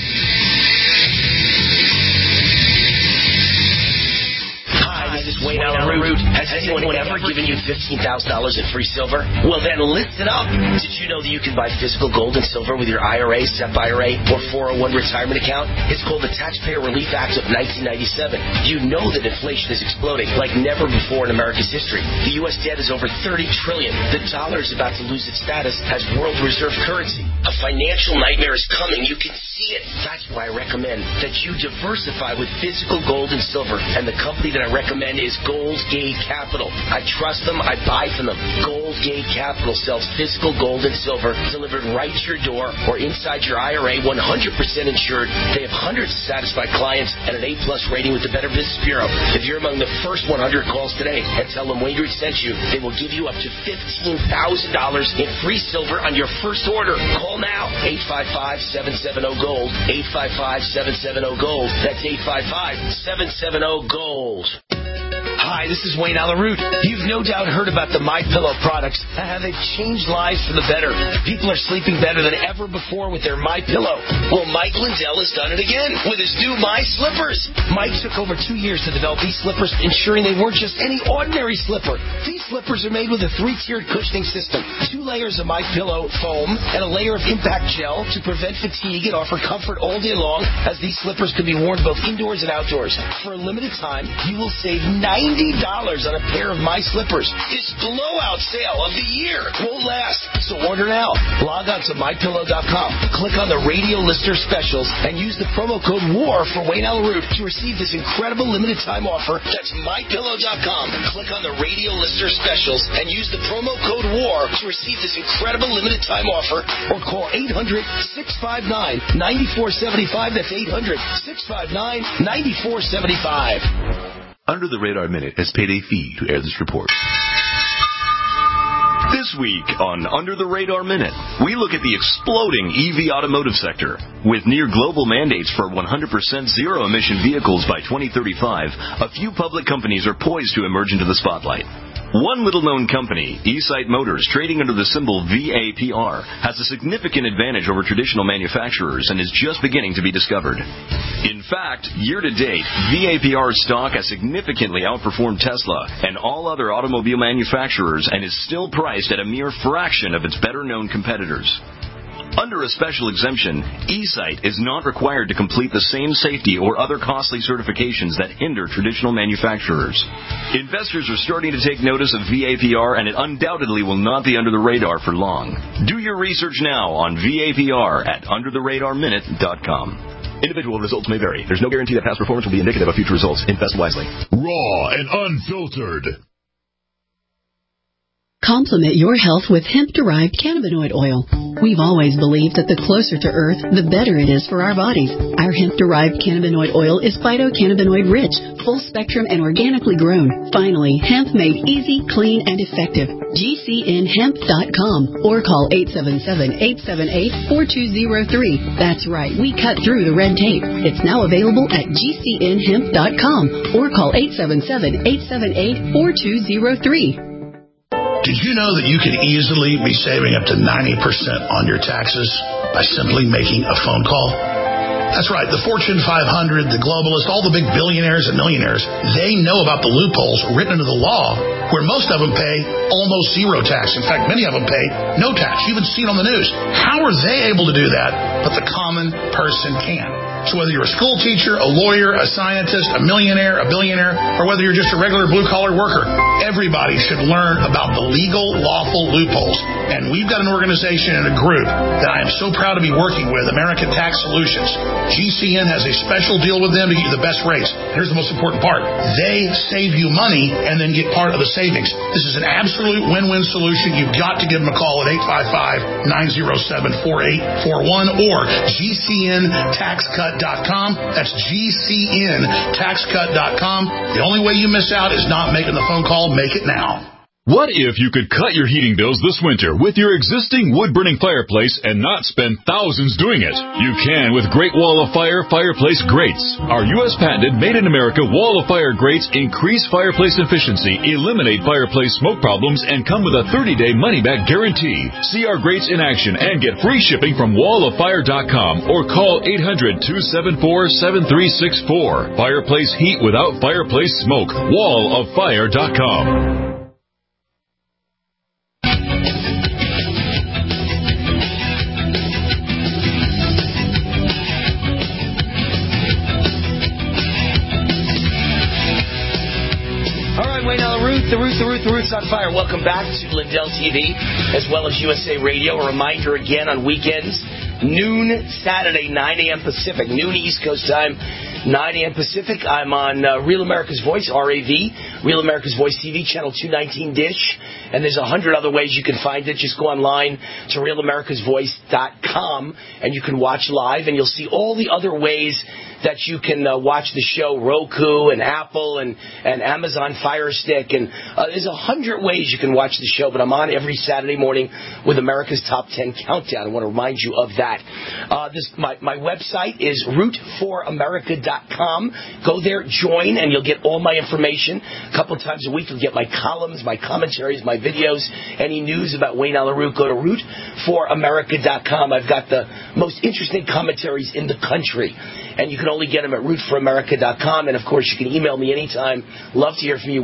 S4: This is Wayne Allen Root. Has anyone ever given you $15,000 in free silver? Well, then listen up. Did you know that you can buy physical gold and silver with your IRA, SEP IRA, or 401 retirement account? It's called the Taxpayer Relief Act of 1997. You know that inflation is exploding like never before in America's history. The U.S. debt is over $30 trillion. The dollar is about to lose its status as world reserve currency. A financial nightmare is coming. You can see it. That's why I recommend that you diversify with physical gold and silver. And the company that I recommend is Goldgate Capital. I trust them. I buy from them. Goldgate Capital sells physical gold and silver delivered right to your door or inside your IRA, 100% insured. They have hundreds of satisfied clients and an A+ rating with the Better Business Bureau. If you're among the first 100 calls today and tell them Wayne Root sent you, they will give you up to $15,000 in free silver on your first order. Call now. 855-770-GOLD. 855-770-GOLD. That's 855-770-GOLD. Hi, this is Wayne Allen Root. You've no doubt heard about the MyPillow products and how they've changed lives for the better. People are sleeping better than ever before with their MyPillow. Well, Mike Lindell has done it again with his new My Slippers. Mike took over 2 years to develop these slippers, ensuring they weren't just any ordinary slipper. These slippers are made with a 3-tiered cushioning system, 2 layers of MyPillow foam, and a layer of impact gel to prevent fatigue and offer comfort all day long, as these slippers can be worn both indoors and outdoors. For a limited time, you will save $90 on a pair of My Slippers. This blowout sale of the year won't last, so order now. Log on to MyPillow.com, click on the radio lister specials, and use the promo code WAR for Wayne Allen Root to receive this incredible limited time offer. That's MyPillow.com. Click on the radio lister specials and use the promo code WAR to receive this incredible limited time offer, or call 800-659-9475. That's 800-659-9475.
S19: Under the Radar Minute has paid a fee to air this report. This week on Under the Radar Minute, we look at the exploding EV automotive sector. With near global mandates for 100% zero-emission vehicles by 2035, a few public companies are poised to emerge into the spotlight. One little-known company, eSight Motors, trading under the symbol VAPR, has a significant advantage over traditional manufacturers and is just beginning to be discovered. In fact, year-to-date, VAPR's stock has significantly outperformed Tesla and all other automobile manufacturers and is still priced at a mere fraction of its better-known competitors. Under a special exemption, eSight is not required to complete the same safety or other costly certifications that hinder traditional manufacturers. Investors are starting to take notice of VAPR, and it undoubtedly will not be under the radar for long. Do your research now on VAPR at undertheradarminute.com. Individual results may vary. There's no guarantee that past performance will be indicative of future results. Invest wisely.
S15: Raw and unfiltered.
S20: Complement your health with hemp-derived cannabinoid oil. We've always believed that the closer to Earth, the better it is for our bodies. Our hemp-derived cannabinoid oil is phytocannabinoid-rich, full-spectrum, and organically grown. Finally, hemp made easy, clean, and effective. GCNhemp.com or call 877-878-4203. That's right, we cut through the red tape. It's now available at GCNhemp.com or call 877-878-4203.
S5: Did you know that you could easily be saving up to 90% on your taxes by simply making a phone call? That's right. The Fortune 500, the globalists, all the big billionaires and millionaires, they know about the loopholes written into the law where most of them pay almost zero tax. In fact, many of them pay no tax. You even see it on the news. How are they able to do that, but the common person can? So whether you're a school teacher, a lawyer, a scientist, a millionaire, a billionaire, or whether you're just a regular blue-collar worker, everybody should learn about the legal, lawful loopholes. And we've got an organization and a group that I am so proud to be working with, American Tax Solutions. GCN has a special deal with them to get you the best rates. Here's the most important part. They save you money and then get part of the savings. This is an absolute win-win solution. You've got to give them a call at 855-907-4841 or GCNTaxCut.com. That's GCNTaxCut.com. The only way you miss out is not making the phone call. Make it now.
S15: What if you could cut your heating bills this winter with your existing wood-burning fireplace and not spend thousands doing it? You can with Great Wall of Fire fireplace grates. Our U.S. patented made-in-America Wall of Fire grates increase fireplace efficiency, eliminate fireplace smoke problems, and come with a 30-day money-back guarantee. See our grates in action and get free shipping from walloffire.com or call 800-274-7364. Fireplace heat without fireplace smoke. walloffire.com.
S4: The Root's on fire. Welcome back to Lindell TV as well as USA Radio. A reminder again on weekends, noon Saturday, 9 a.m. Pacific, noon East Coast time, 9 a.m. Pacific. I'm on Real America's Voice, RAV, Real America's Voice TV, channel 219 Dish. And there's 100 other ways you can find it. Just go online to RealAmericasVoice.com and you can watch live and you'll see all the other ways that you can watch the show, Roku and Apple and Amazon Fire Stick. And there's 100 ways you can watch the show, but I'm on every Saturday morning with America's Top 10 Countdown. I want to remind you of that. My website is root4america.com. Go there, join, and you'll get all my information. A couple of times a week, you'll get my columns, my commentaries, my videos, any news about Wayne Allyn Root. Go to root4america.com. I've got the most interesting commentaries in the country. And you can only get them at rootforamerica.com. And, of course, you can email me anytime. Love to hear from you,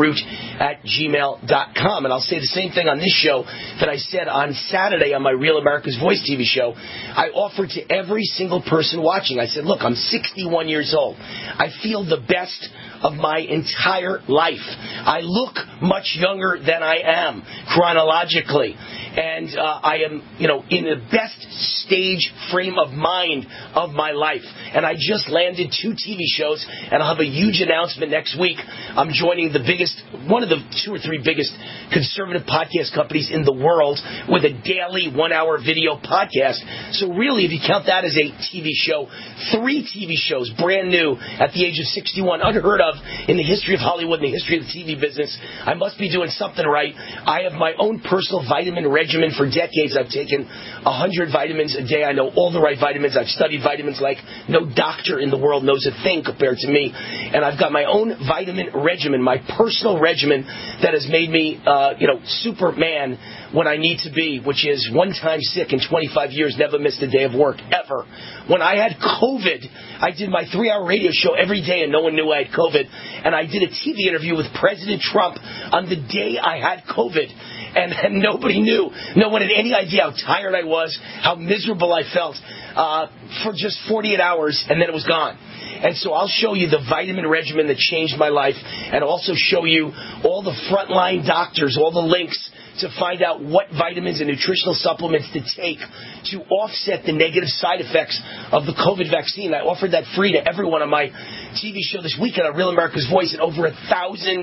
S4: WayneRoot@gmail.com. And I'll say the same thing on this show that I said on Saturday on my Real America's Voice TV show. I offered to every single person watching. I said, look, I'm 61 years old. I feel the best of my entire life. I look much younger than I am chronologically. And I am, in the best stage frame of mind of my life. And I just landed 2 TV shows, and I'll have a huge announcement next week. I'm joining one of the 2 or 3 biggest conservative podcast companies in the world with a daily 1-hour video podcast. So really, if you count that as a TV show, 3 TV shows, brand new, at the age of 61, unheard of in the history of Hollywood and the history of the TV business. I must be doing something right. I have my own personal vitamin regimen for decades. I've taken 100 vitamins a day. I know all the right vitamins. I've studied vitamins like no doctor in the world knows a thing compared to me. And I've got my own vitamin regimen, my personal regimen that has made me, Superman when I need to be, which is 1 time sick in 25 years, never missed a day of work, ever. When I had COVID, I did my 3-hour radio show every day and no one knew I had COVID. And I did a TV interview with President Trump on the day I had COVID. And nobody knew. No one had any idea how tired I was, how miserable I felt for just 48 hours, and then it was gone. And so I'll show you the vitamin regimen that changed my life and also show you all the frontline doctors, all the links to find out what vitamins and nutritional supplements to take to offset the negative side effects of the COVID vaccine. I offered that free to everyone on my TV show this weekend on Real America's Voice, and over 1,000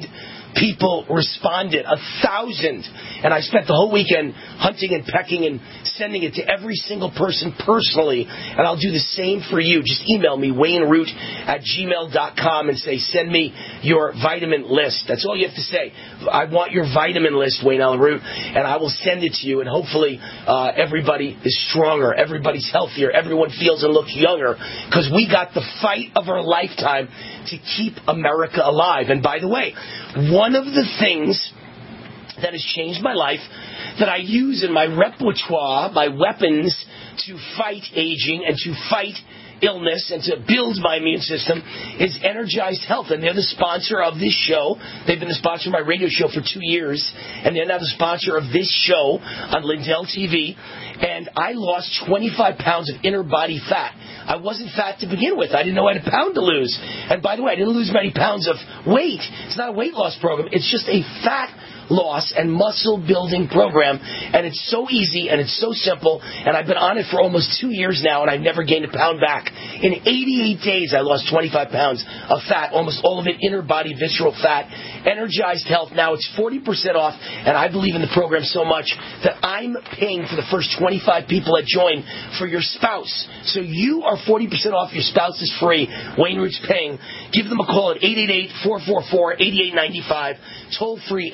S4: people responded. 1,000. And I spent the whole weekend hunting and pecking and sending it to every single person personally. And I'll do the same for you. Just email me, WayneRoot@gmail.com, and say, send me your vitamin list. That's all you have to say. I want your vitamin list, Wayne Allen Root, and I will send it to you. And hopefully everybody is stronger. Everybody's healthier. Everyone feels and looks younger. Because we got the fight of our lifetime to keep America alive. And by the way, one of the things that has changed my life, that I use in my repertoire, my weapons to fight aging and to fight illness and to build my immune system, is Energized Health. And they're the sponsor of this show. They've been the sponsor of my radio show for 2 years, and they're now the sponsor of this show on Lindell TV. And I lost 25 pounds of inner body fat. I wasn't fat to begin with. I didn't know I had a pound to lose. And by the way, I didn't lose many pounds of weight. It's not a weight loss program. It's just a fat loss and muscle building program, and it's so easy and it's so simple, and I've been on it for almost 2 years now, and I've never gained a pound back. In 88 days I lost 25 pounds of fat, almost all of it inner body visceral fat. Energized Health, now it's 40% off, and I believe in the program so much that I'm paying for the first 25 people that join for your spouse. So you are 40% off, your spouse is free. Wayne Root's paying. Give them a call at 888-444-8895, toll free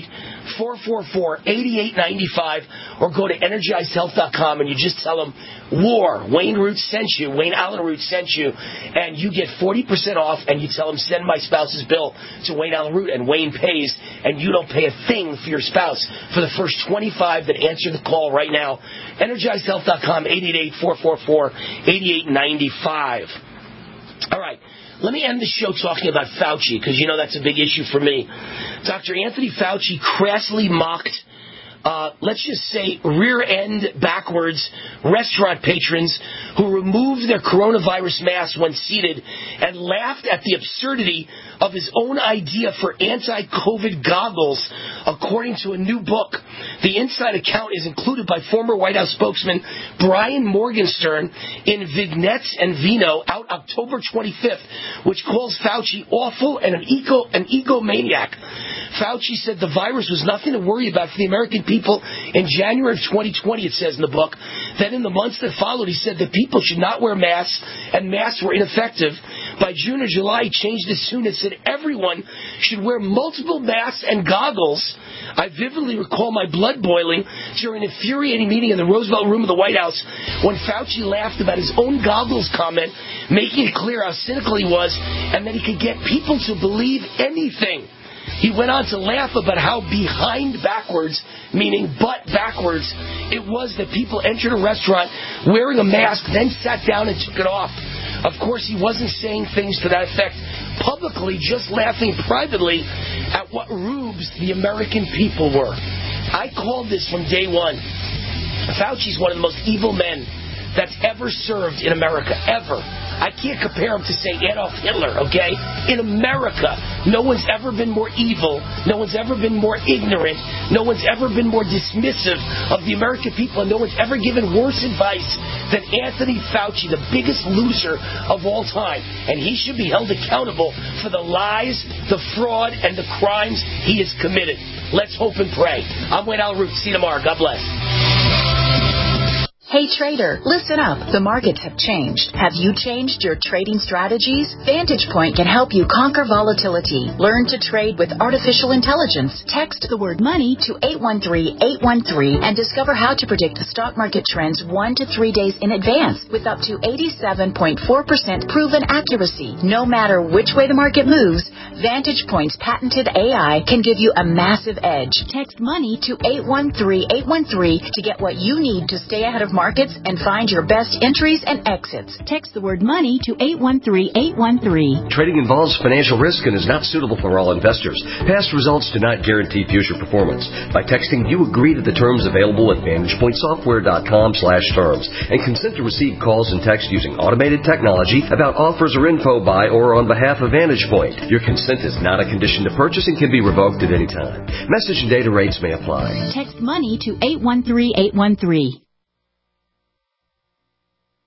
S4: 888-444-8895, or go to EnergizedHealth.com and you just tell them Wayne Root sent you, Wayne Allen Root sent you, and you get 40% off, and you tell them, send my spouse's bill to Wayne Allen Root, and Wayne pays, and you don't pay a thing for your spouse for the first 25 that answer the call right now. EnergizedHealth.com, 888-444-8895. All right. Let me end the show talking about Fauci, because you know that's a big issue for me. Dr. Anthony Fauci crassly mocked, let's just say, rear-end backwards restaurant patrons who removed their coronavirus masks when seated and laughed at the absurdity of his own idea for anti-COVID goggles, according to a new book. The inside account is included by former White House spokesman Brian Morgenstern in Vignettes and Vino, out October 25th, which calls Fauci awful and an egomaniac. Fauci said the virus was nothing to worry about for the American people in January of 2020, it says in the book. Then in the months that followed, he said that people should not wear masks and masks were ineffective. By June or July, he changed his tune and said everyone should wear multiple masks and goggles. I vividly recall my blood boiling during an infuriating meeting in the Roosevelt Room of the White House when Fauci laughed about his own goggles comment, making it clear how cynical he was and that he could get people to believe anything. He went on to laugh about how behind backwards, meaning butt backwards, it was that people entered a restaurant wearing a mask, then sat down and took it off. Of course, he wasn't saying things to that effect publicly, just laughing privately at what rubes the American people were. I called this from day one. Fauci's one of the most evil men that's ever served in America, ever. I can't compare him to, say, Adolf Hitler, okay? In America, no one's ever been more evil. No one's ever been more ignorant. No one's ever been more dismissive of the American people, and no one's ever given worse advice than Anthony Fauci, the biggest loser of all time. And he should be held accountable for the lies, the fraud, and the crimes he has committed. Let's hope and pray. I'm Wayne Allen Root. See you tomorrow. God bless.
S21: Hey trader, listen up. The markets have changed. Have you changed your trading strategies? Vantage Point can help you conquer volatility. Learn to trade with artificial intelligence. Text the word money to 813-813 and discover how to predict the stock market trends 1 to 3 days in advance with up to 87.4% proven accuracy. No matter which way the market moves, Vantage Point's patented AI can give you a massive edge. Text money to 813-813 to get what you need to stay ahead of markets and find your best entries and exits. Text the word money to 813-813.
S22: Trading involves financial risk and is not suitable for all investors. Past results do not guarantee future performance. By texting, you agree to the terms available at VantagePointSoftware.com/terms and consent to receive calls and texts using automated technology about offers or info by or on behalf of Vantage Point. Your consent is not a condition to purchase and can be revoked at any time. Message and data rates may apply.
S21: Text money to 813-813.